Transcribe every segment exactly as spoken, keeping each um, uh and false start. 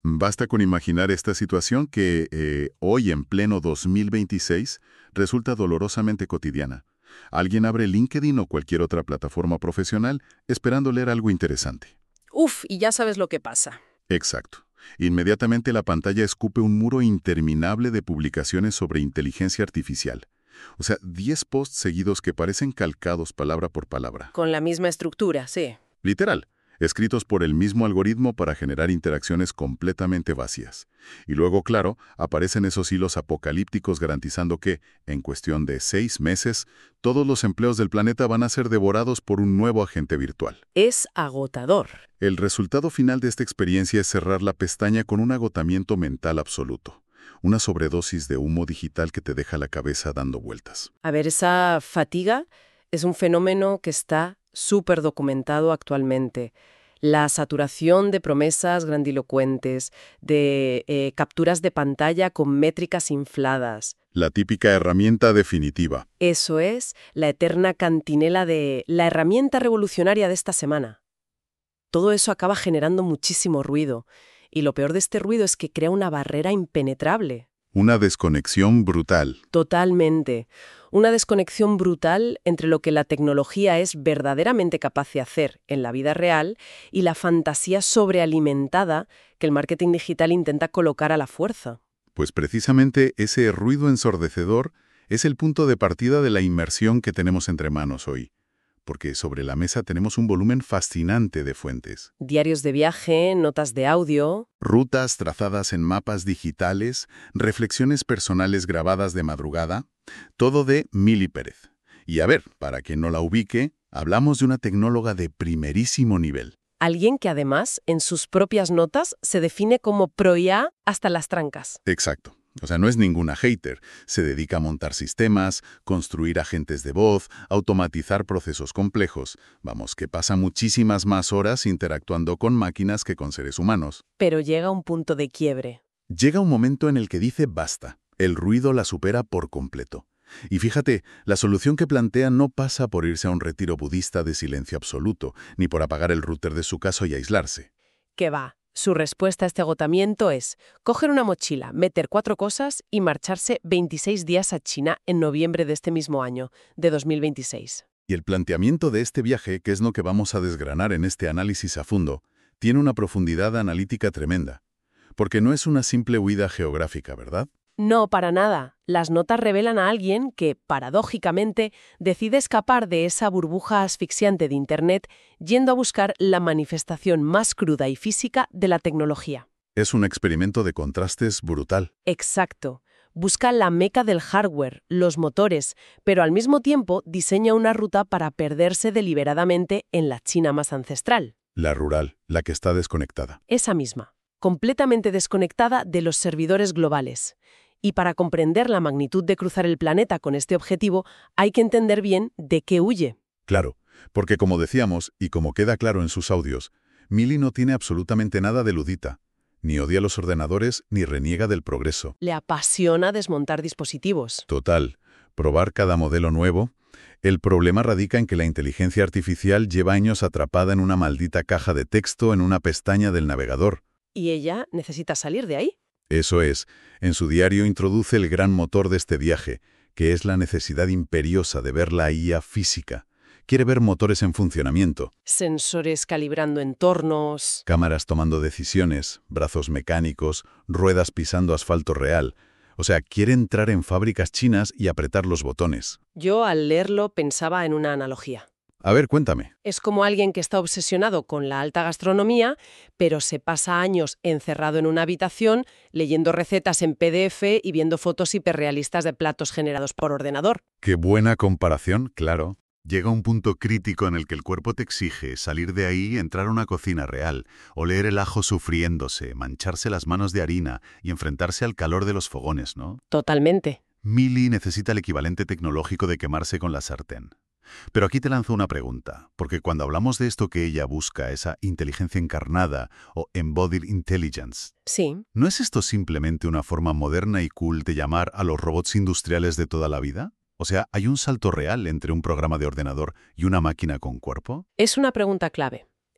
Basta con imaginar esta situación que eh, hoy, en pleno dos mil veintiséis, resulta dolorosamente cotidiana. Alguien abre LinkedIn o cualquier otra plataforma profesional esperando leer algo interesante. Uf, y ya sabes lo que pasa. Exacto. Inmediatamente la pantalla escupe un muro interminable de publicaciones sobre inteligencia artificial. O sea, diez posts seguidos que parecen calcados palabra por palabra. Con la misma estructura, sí. Literal, escritos por el mismo algoritmo para generar interacciones completamente vacías. Y luego, claro, aparecen esos hilos apocalípticos garantizando que, en cuestión de seis meses, todos los empleos del planeta van a ser devorados por un nuevo agente virtual. Es agotador. El resultado final de esta experiencia es cerrar la pestaña con un agotamiento mental absoluto. Una sobredosis de humo digital que te deja la cabeza dando vueltas. A ver, esa fatiga es un fenómeno que está súper documentado actualmente. La saturación de promesas grandilocuentes, de eh, capturas de pantalla con métricas infladas. La típica herramienta definitiva. Eso es la eterna cantinela de la herramienta revolucionaria de esta semana. Todo eso acaba generando muchísimo ruido. Y lo peor de este ruido es que crea una barrera impenetrable. Una desconexión brutal. Totalmente. Una desconexión brutal entre lo que la tecnología es verdaderamente capaz de hacer en la vida real y la fantasía sobrealimentada que el marketing digital intenta colocar a la fuerza. Pues precisamente ese ruido ensordecedor es el punto de partida de la inmersión que tenemos entre manos hoy. Porque sobre la mesa tenemos un volumen fascinante de fuentes. Diarios de viaje, notas de audio. Rutas trazadas en mapas digitales, reflexiones personales grabadas de madrugada, todo de Mili Pérez. Y a ver, para quien no la ubique, hablamos de una tecnóloga de primerísimo nivel. Alguien que además, en sus propias notas, se define como pro-I A hasta las trancas. Exacto. O sea, no es ninguna hater. Se dedica a montar sistemas, construir agentes de voz, automatizar procesos complejos. Vamos, que pasa muchísimas más horas interactuando con máquinas que con seres humanos. Pero llega un punto de quiebre. Llega un momento en el que dice basta. El ruido la supera por completo. Y fíjate, la solución que plantea no pasa por irse a un retiro budista de silencio absoluto, ni por apagar el router de su casa y aislarse. ¿Qué va? Su respuesta a este agotamiento es coger una mochila, meter cuatro cosas y marcharse veintiséis días a China en noviembre de este mismo año, de dos mil veintiséis. Y el planteamiento de este viaje, que es lo que vamos a desgranar en este análisis a fondo, tiene una profundidad analítica tremenda. Porque no es una simple huida geográfica, ¿verdad? No, para nada. Las notas revelan a alguien que, paradójicamente, decide escapar de esa burbuja asfixiante de Internet yendo a buscar la manifestación más cruda y física de la tecnología. Es un experimento de contrastes brutal. Exacto. Busca la meca del hardware, los motores, pero al mismo tiempo diseña una ruta para perderse deliberadamente en la China más ancestral. La rural, la que está desconectada. Esa misma, completamente desconectada de los servidores globales. Y para comprender la magnitud de cruzar el planeta con este objetivo, hay que entender bien de qué huye. Claro, porque como decíamos, y como queda claro en sus audios, Mili no tiene absolutamente nada de ludita. Ni odia los ordenadores, ni reniega del progreso. Le apasiona desmontar dispositivos. Total, probar cada modelo nuevo. El problema radica en que la inteligencia artificial lleva años atrapada en una maldita caja de texto en una pestaña del navegador. ¿Y ella necesita salir de ahí? Eso es, en su diario introduce el gran motor de este viaje, que es la necesidad imperiosa de ver la I A física. Quiere ver motores en funcionamiento. Sensores calibrando entornos. Cámaras tomando decisiones, brazos mecánicos, ruedas pisando asfalto real. O sea, quiere entrar en fábricas chinas y apretar los botones. Yo al leerlo pensaba en una analogía. A ver, cuéntame. Es como alguien que está obsesionado con la alta gastronomía, pero se pasa años encerrado en una habitación leyendo recetas en P D F y viendo fotos hiperrealistas de platos generados por ordenador. Qué buena comparación, claro. Llega un punto crítico en el que el cuerpo te exige salir de ahí y entrar a una cocina real, oler el ajo sufriéndose, mancharse las manos de harina y enfrentarse al calor de los fogones, ¿no? Totalmente. Mili necesita el equivalente tecnológico de quemarse con la sartén. Pero aquí te lanzo una pregunta, porque cuando hablamos de esto que ella busca, esa inteligencia encarnada o embodied intelligence, sí. ¿no es esto simplemente una forma moderna y cool de llamar a los robots industriales de toda la vida? O sea, ¿hay un salto real entre un programa de ordenador y una máquina con cuerpo? Es una pregunta clave.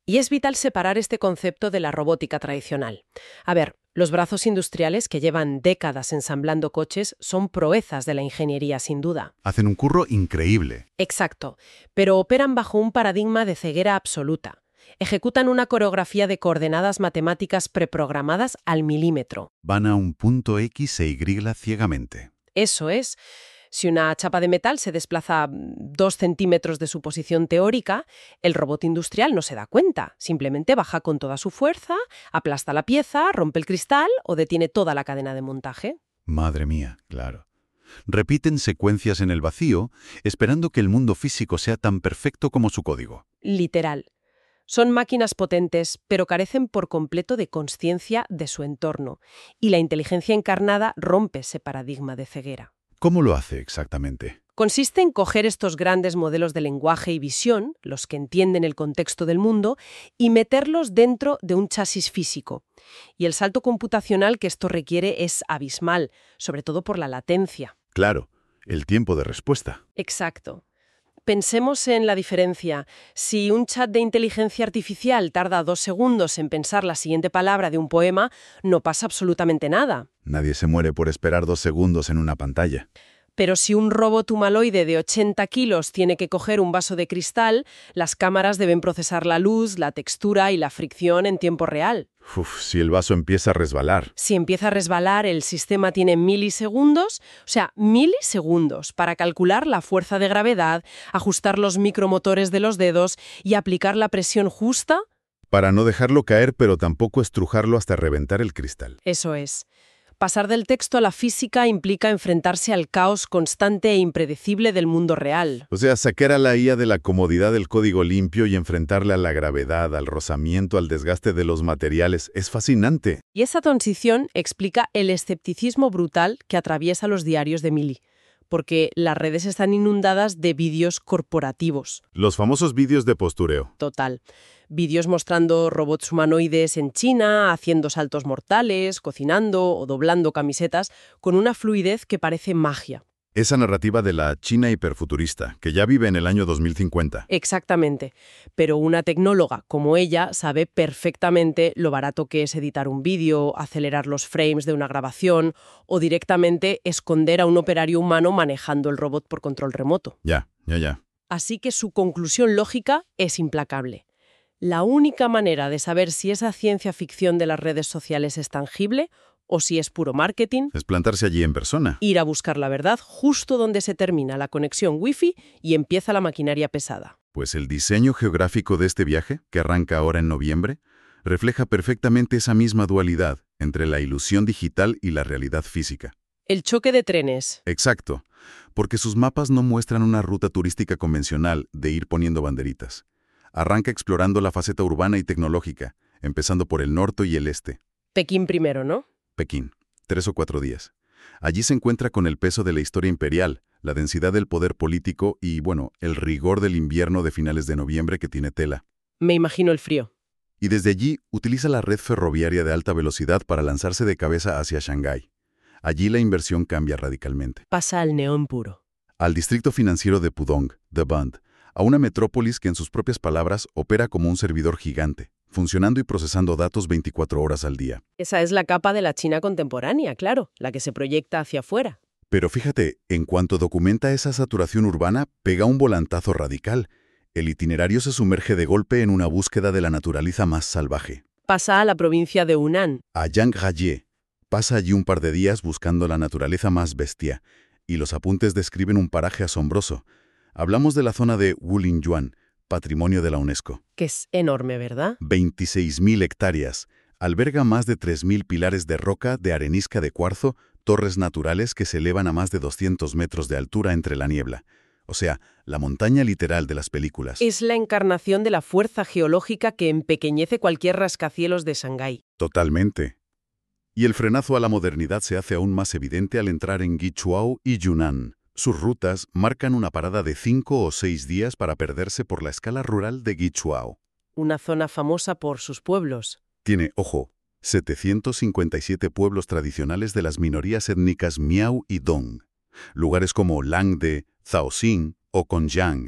Y es vital separar este concepto de la robótica tradicional. A ver, los brazos industriales que llevan décadas ensamblando coches son proezas de la ingeniería, sin duda. Hacen un curro increíble. Exacto, pero operan bajo un paradigma de ceguera absoluta. Ejecutan una coreografía de coordenadas matemáticas preprogramadas al milímetro. Van a un punto X e Y ciegamente. Eso es. Si una chapa de metal se desplaza dos centímetros de su posición teórica, el robot industrial no se da cuenta. Simplemente baja con toda su fuerza, aplasta la pieza, rompe el cristal o detiene toda la cadena de montaje. Madre mía, claro. Repiten secuencias en el vacío, esperando que el mundo físico sea tan perfecto como su código. Literal. Son máquinas potentes, pero carecen por completo de consciencia de su entorno. Y la inteligencia encarnada rompe ese paradigma de ceguera. ¿Cómo lo hace exactamente? Consiste en coger estos grandes modelos de lenguaje y visión, los que entienden el contexto del mundo, y meterlos dentro de un chasis físico. Y el salto computacional que esto requiere es abismal, sobre todo por la latencia. Claro, el tiempo de respuesta. Exacto. Pensemos en la diferencia. Si un chat de inteligencia artificial tarda dos segundos en pensar la siguiente palabra de un poema, no pasa absolutamente nada. Nadie se muere por esperar dos segundos en una pantalla. Pero si un robot humanoide de ochenta kilos tiene que coger un vaso de cristal, las cámaras deben procesar la luz, la textura y la fricción en tiempo real. Uf, si el vaso empieza a resbalar. Si empieza a resbalar, el sistema tiene milisegundos, o sea, milisegundos, para calcular la fuerza de gravedad, ajustar los micromotores de los dedos y aplicar la presión justa. Para no dejarlo caer, pero tampoco estrujarlo hasta reventar el cristal. Eso es. Pasar del texto a la física implica enfrentarse al caos constante e impredecible del mundo real. O sea, sacar a la I A de la comodidad del código limpio y enfrentarla a la gravedad, al rozamiento, al desgaste de los materiales, es fascinante. Y esa transición explica el escepticismo brutal que atraviesa los diarios de Mili, porque las redes están inundadas de vídeos corporativos. Los famosos vídeos de postureo. Total. Vídeos mostrando robots humanoides en China, haciendo saltos mortales, cocinando o doblando camisetas con una fluidez que parece magia. Esa narrativa de la China hiperfuturista, que ya vive en el año dos mil cincuenta. Exactamente. Pero una tecnóloga como ella sabe perfectamente lo barato que es editar un vídeo, acelerar los frames de una grabación o directamente esconder a un operario humano manejando el robot por control remoto. Ya, ya, ya. Así que su conclusión lógica es implacable. La única manera de saber si esa ciencia ficción de las redes sociales es tangible o si es puro marketing es plantarse allí en persona. Ir a buscar la verdad justo donde se termina la conexión Wi-Fi y empieza la maquinaria pesada. Pues el diseño geográfico de este viaje, que arranca ahora en noviembre, refleja perfectamente esa misma dualidad entre la ilusión digital y la realidad física. El choque de trenes. Exacto, porque sus mapas no muestran una ruta turística convencional de ir poniendo banderitas. Arranca explorando la faceta urbana y tecnológica, empezando por el norte y el este. Pekín primero, ¿no? Pekín, tres o cuatro días. Allí se encuentra con el peso de la historia imperial, la densidad del poder político y, bueno, el rigor del invierno de finales de noviembre que tiene tela. Me imagino el frío. Y desde allí utiliza la red ferroviaria de alta velocidad para lanzarse de cabeza hacia Shanghái. Allí la inversión cambia radicalmente. Pasa al neón puro. Al distrito financiero de Pudong, The Bund, a una metrópolis que en sus propias palabras opera como un servidor gigante, funcionando y procesando datos veinticuatro horas al día. Esa es la capa de la China contemporánea, claro, la que se proyecta hacia afuera. Pero fíjate, en cuanto documenta esa saturación urbana, pega un volantazo radical. El itinerario se sumerge de golpe en una búsqueda de la naturaleza más salvaje. Pasa a la provincia de Hunan. A Yanghaye. Pasa allí un par de días buscando la naturaleza más bestia, y los apuntes describen un paraje asombroso. Hablamos de la zona de Wulingyuan, patrimonio de la UNESCO. Que es enorme, ¿verdad? veintiséis mil hectáreas. Alberga más de tres mil pilares de roca, de arenisca de cuarzo, torres naturales que se elevan a más de doscientos metros de altura entre la niebla. O sea, la montaña literal de las películas. Es la encarnación de la fuerza geológica que empequeñece cualquier rascacielos de Shanghái. Totalmente. Y el frenazo a la modernidad se hace aún más evidente al entrar en Guichuao y Yunnan. Sus rutas marcan una parada de cinco o seis días para perderse por la escala rural de Guichuao. Una zona famosa por sus pueblos. Tiene, ojo, setecientos cincuenta y siete pueblos tradicionales de las minorías étnicas Miao y Dong. Lugares como Langde, Zaoxing o Congyang.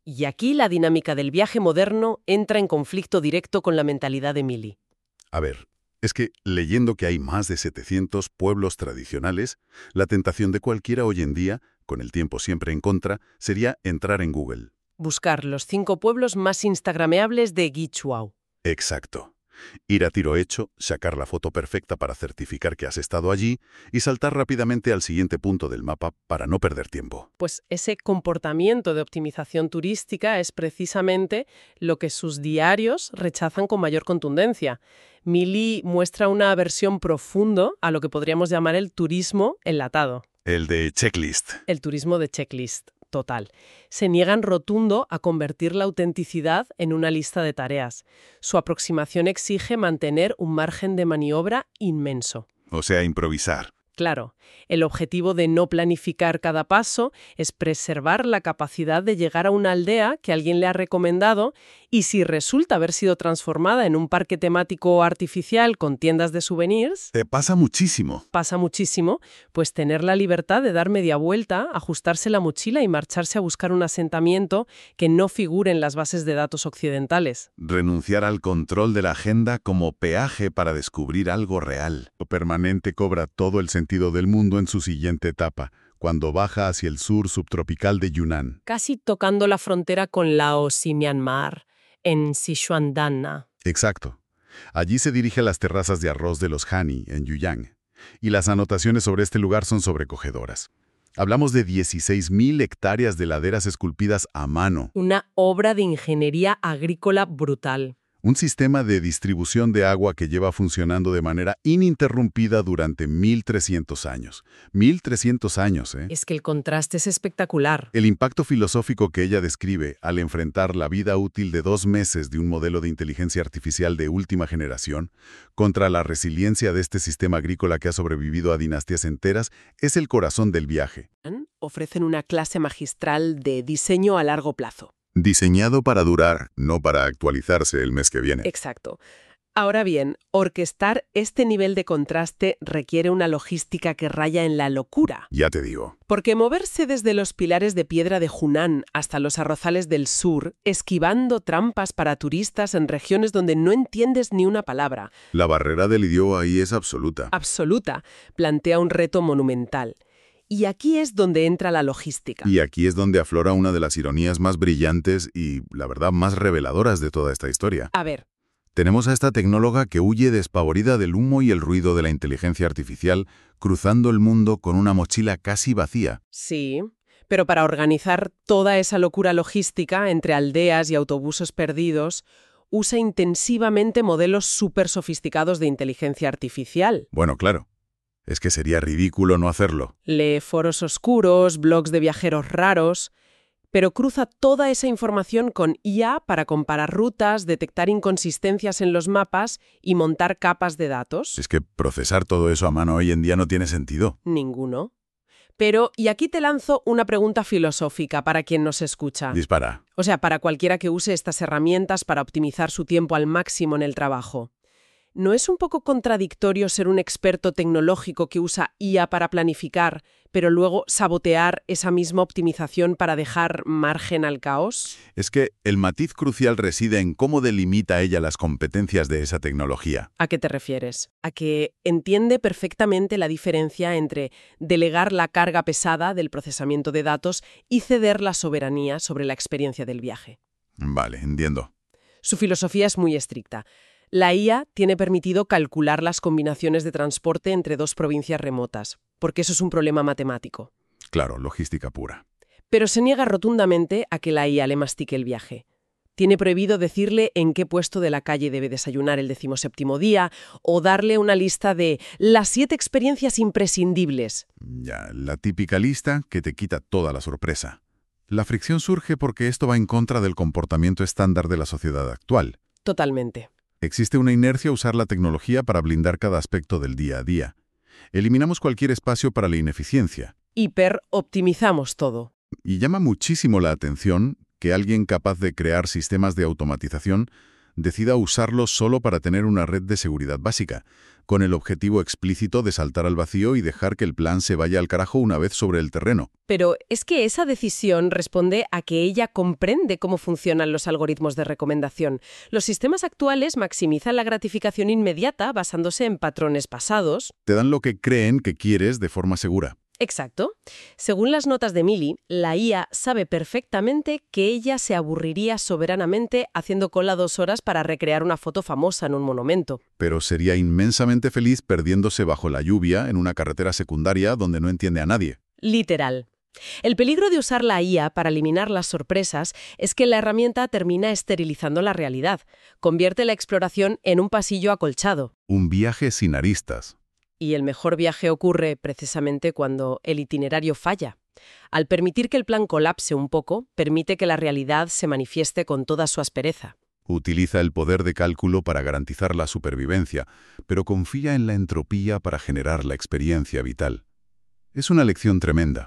Y aquí la dinámica del viaje moderno entra en conflicto directo con la mentalidad de Mili. A ver, es que leyendo que hay más de setecientos pueblos tradicionales, la tentación de cualquiera hoy en día, con el tiempo siempre en contra, sería entrar en Google. Buscar los cinco pueblos más instagrameables de Guichuao. Exacto. Ir a tiro hecho, sacar la foto perfecta para certificar que has estado allí y saltar rápidamente al siguiente punto del mapa para no perder tiempo. Pues ese comportamiento de optimización turística es precisamente lo que sus diarios rechazan con mayor contundencia. Mili muestra una aversión profundo a lo que podríamos llamar el turismo enlatado. El de checklist. El turismo de checklist. Total. Se niegan rotundo a convertir la autenticidad en una lista de tareas. Su aproximación exige mantener un margen de maniobra inmenso. O sea, improvisar. Claro, el objetivo de no planificar cada paso es preservar la capacidad de llegar a una aldea que alguien le ha recomendado y si resulta haber sido transformada en un parque temático artificial con tiendas de souvenirs... Te pasa muchísimo. Pasa muchísimo, pues tener la libertad de dar media vuelta, ajustarse la mochila y marcharse a buscar un asentamiento que no figure en las bases de datos occidentales. Renunciar al control de la agenda como peaje para descubrir algo real. Lo permanente cobra todo el sentido del mundo en su siguiente etapa, cuando baja hacia el sur subtropical de Yunnan. Casi tocando la frontera con Laos y Myanmar, en Sichuan-danna. Exacto. Allí se dirige a las terrazas de arroz de los Hani, en Yuyang, y las anotaciones sobre este lugar son sobrecogedoras. Hablamos de dieciséis mil hectáreas de laderas esculpidas a mano. Una obra de ingeniería agrícola brutal. Un sistema de distribución de agua que lleva funcionando de manera ininterrumpida durante mil trescientos años. mil trescientos años, ¿eh? Es que el contraste es espectacular. El impacto filosófico que ella describe al enfrentar la vida útil de dos meses de un modelo de inteligencia artificial de última generación contra la resiliencia de este sistema agrícola que ha sobrevivido a dinastías enteras es el corazón del viaje. Ofrecen una clase magistral de diseño a largo plazo. Diseñado para durar, no para actualizarse el mes que viene. Exacto. Ahora bien, orquestar este nivel de contraste requiere una logística que raya en la locura. Ya te digo. Porque moverse desde los pilares de piedra de Hunan hasta los arrozales del sur, esquivando trampas para turistas en regiones donde no entiendes ni una palabra. La barrera del idioma ahí es absoluta. Absoluta. Plantea un reto monumental. Y aquí es donde entra la logística. Y aquí es donde aflora una de las ironías más brillantes y, la verdad, más reveladoras de toda esta historia. A ver. Tenemos a esta tecnóloga que huye despavorida del humo y el ruido de la inteligencia artificial, cruzando el mundo con una mochila casi vacía. Sí, pero para organizar toda esa locura logística entre aldeas y autobuses perdidos, usa intensivamente modelos súper sofisticados de inteligencia artificial. Bueno, claro. Es que sería ridículo no hacerlo. Lee foros oscuros, blogs de viajeros raros, pero cruza toda esa información con I A para comparar rutas, detectar inconsistencias en los mapas y montar capas de datos. Es que procesar todo eso a mano hoy en día no tiene sentido. Ninguno. Pero, y aquí te lanzo una pregunta filosófica para quien nos escucha. Dispara. O sea, para cualquiera que use estas herramientas para optimizar su tiempo al máximo en el trabajo. ¿No es un poco contradictorio ser un experto tecnológico que usa I A para planificar, pero luego sabotear esa misma optimización para dejar margen al caos? Es que el matiz crucial reside en cómo delimita ella las competencias de esa tecnología. ¿A qué te refieres? A que entiende perfectamente la diferencia entre delegar la carga pesada del procesamiento de datos y ceder la soberanía sobre la experiencia del viaje. Vale, entiendo. Su filosofía es muy estricta. La I A tiene permitido calcular las combinaciones de transporte entre dos provincias remotas, porque eso es un problema matemático. Claro, logística pura. Pero se niega rotundamente a que la I A le mastique el viaje. Tiene prohibido decirle en qué puesto de la calle debe desayunar el decimoséptimo día o darle una lista de las siete experiencias imprescindibles. Ya, la típica lista que te quita toda la sorpresa. La fricción surge porque esto va en contra del comportamiento estándar de la sociedad actual. Totalmente. Existe una inercia a usar la tecnología para blindar cada aspecto del día a día. Eliminamos cualquier espacio para la ineficiencia. Hiperoptimizamos todo. Y llama muchísimo la atención que alguien capaz de crear sistemas de automatización decida usarlos solo para tener una red de seguridad básica. con el objetivo explícito de saltar al vacío y dejar que el plan se vaya al carajo una vez sobre el terreno. Pero es que esa decisión responde a que ella comprende cómo funcionan los algoritmos de recomendación. Los sistemas actuales maximizan la gratificación inmediata basándose en patrones pasados. Te dan lo que creen que quieres de forma segura. Exacto. Según las notas de Millie, la I A sabe perfectamente que ella se aburriría soberanamente haciendo cola dos horas para recrear una foto famosa en un monumento. Pero sería inmensamente feliz perdiéndose bajo la lluvia en una carretera secundaria donde no entiende a nadie. Literal. El peligro de usar la I A para eliminar las sorpresas es que la herramienta termina esterilizando la realidad. Convierte la exploración en un pasillo acolchado. Un viaje sin aristas. Y el mejor viaje ocurre precisamente cuando el itinerario falla. Al permitir que el plan colapse un poco, permite que la realidad se manifieste con toda su aspereza. Utiliza el poder de cálculo para garantizar la supervivencia, pero confía en la entropía para generar la experiencia vital. Es una lección tremenda.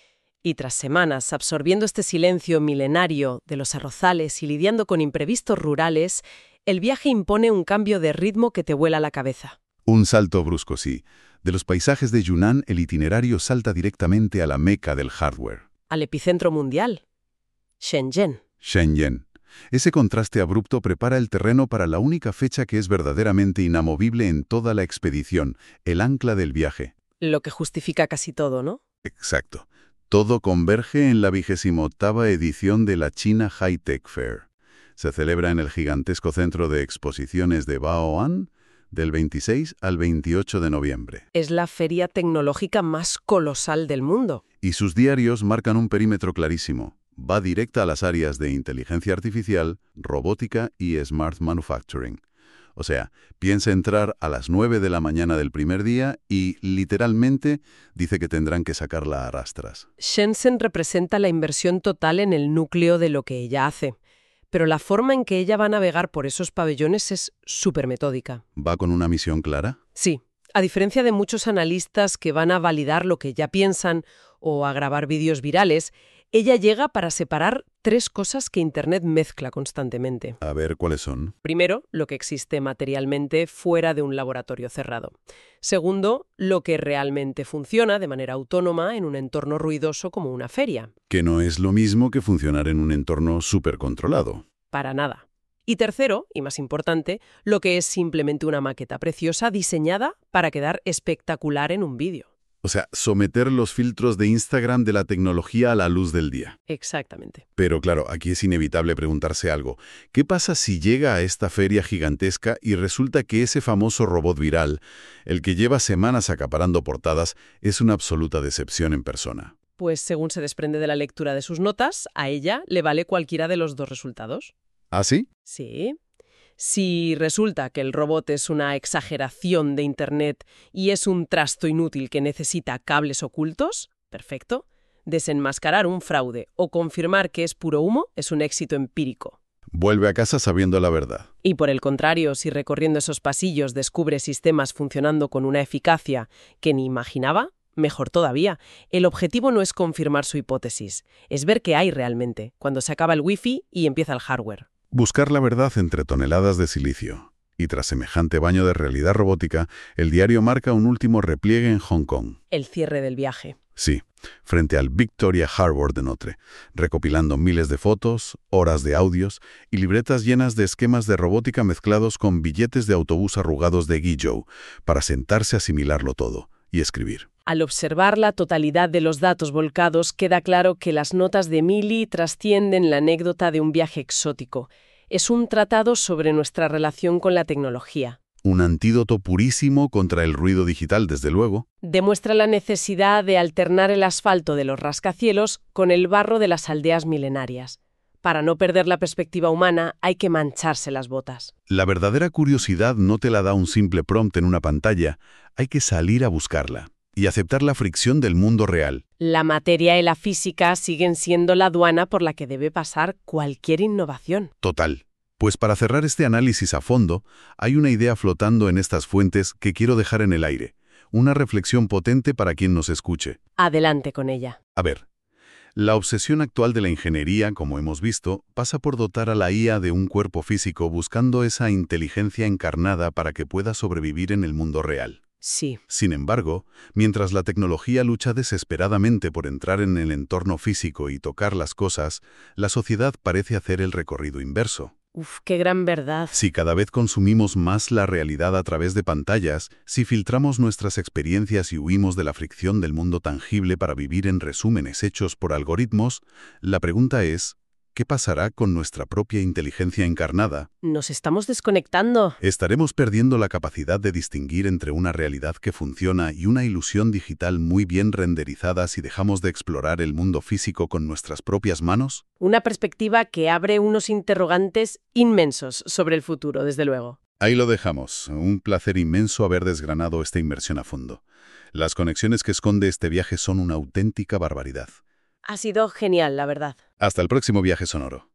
Y tras semanas absorbiendo este silencio milenario de los arrozales y lidiando con imprevistos rurales, el viaje impone un cambio de ritmo que te vuela la cabeza. Un salto brusco, sí. De los paisajes de Yunnan, el itinerario salta directamente a la meca del hardware. Al epicentro mundial. Shenzhen. Shenzhen. Ese contraste abrupto prepara el terreno para la única fecha que es verdaderamente inamovible en toda la expedición, el ancla del viaje. Lo que justifica casi todo, ¿no? Exacto. Todo converge en la vigésima octava edición de la China High-Tech Fair. Se celebra en el gigantesco centro de exposiciones de Bao'an, del veintiséis al veintiocho de noviembre. Es la feria tecnológica más colosal del mundo. Y sus diarios marcan un perímetro clarísimo. Va directa a las áreas de inteligencia artificial, robótica y smart manufacturing. O sea, piensa entrar a las nueve de la mañana del primer día y, literalmente, dice que tendrán que sacarla a rastras. Shenzhen representa la inversión total en el núcleo de lo que ella hace. Pero la forma en que ella va a navegar por esos pabellones es súper metódica. ¿Va con una misión clara? Sí. A diferencia de muchos analistas que van a validar lo que ya piensan o a grabar vídeos virales, ella llega para separar tres cosas que Internet mezcla constantemente. A ver, ¿cuáles son? Primero, lo que existe materialmente fuera de un laboratorio cerrado. Segundo, lo que realmente funciona de manera autónoma en un entorno ruidoso como una feria. Que no es lo mismo que funcionar en un entorno súper controlado. Para nada. Y tercero, y más importante, lo que es simplemente una maqueta preciosa diseñada para quedar espectacular en un vídeo. O sea, someter los filtros de Instagram de la tecnología a la luz del día. Exactamente. Pero claro, aquí es inevitable preguntarse algo. ¿Qué pasa si llega a esta feria gigantesca y resulta que ese famoso robot viral, el que lleva semanas acaparando portadas, es una absoluta decepción en persona? Pues según se desprende de la lectura de sus notas, a ella le vale cualquiera de los dos resultados. ¿Ah, sí? Sí. Si resulta que el robot es una exageración de Internet y es un trasto inútil que necesita cables ocultos, perfecto. Desenmascarar un fraude o confirmar que es puro humo es un éxito empírico. Vuelve a casa sabiendo la verdad. Y por el contrario, si recorriendo esos pasillos descubre sistemas funcionando con una eficacia que ni imaginaba, mejor todavía. El objetivo no es confirmar su hipótesis, es ver qué hay realmente, cuando se acaba el wifi y empieza el hardware. Buscar la verdad entre toneladas de silicio. Y tras semejante baño de realidad robótica, el diario marca un último repliegue en Hong Kong. El cierre del viaje. Sí, frente al Victoria Harbour de Notre, recopilando miles de fotos, horas de audios y libretas llenas de esquemas de robótica mezclados con billetes de autobús arrugados de Guizhou, para sentarse a asimilarlo todo y escribir. Al observar la totalidad de los datos volcados, queda claro que las notas de Millie trascienden la anécdota de un viaje exótico. Es un tratado sobre nuestra relación con la tecnología. Un antídoto purísimo contra el ruido digital, desde luego. Demuestra la necesidad de alternar el asfalto de los rascacielos con el barro de las aldeas milenarias. Para no perder la perspectiva humana, hay que mancharse las botas. La verdadera curiosidad no te la da un simple prompt en una pantalla. Hay que salir a buscarla y aceptar la fricción del mundo real. La materia y la física siguen siendo la aduana por la que debe pasar cualquier innovación. Total. Pues para cerrar este análisis a fondo, hay una idea flotando en estas fuentes que quiero dejar en el aire. Una reflexión potente para quien nos escuche. Adelante con ella. A ver, La obsesión actual de la ingeniería, como hemos visto, pasa por dotar a la I A de un cuerpo físico buscando esa inteligencia encarnada para que pueda sobrevivir en el mundo real. Sí. Sin embargo, mientras la tecnología lucha desesperadamente por entrar en el entorno físico y tocar las cosas, la sociedad parece hacer el recorrido inverso. Uf, qué gran verdad. Si cada vez consumimos más la realidad a través de pantallas, si filtramos nuestras experiencias y huimos de la fricción del mundo tangible para vivir en resúmenes hechos por algoritmos, la pregunta es, ¿qué pasará con nuestra propia inteligencia encarnada? Nos estamos desconectando. ¿Estaremos perdiendo la capacidad de distinguir entre una realidad que funciona y una ilusión digital muy bien renderizada si dejamos de explorar el mundo físico con nuestras propias manos? Una perspectiva que abre unos interrogantes inmensos sobre el futuro, desde luego. Ahí lo dejamos. Un placer inmenso haber desgranado esta inmersión a fondo. Las conexiones que esconde este viaje son una auténtica barbaridad. Ha sido genial, la verdad. Hasta el próximo viaje sonoro.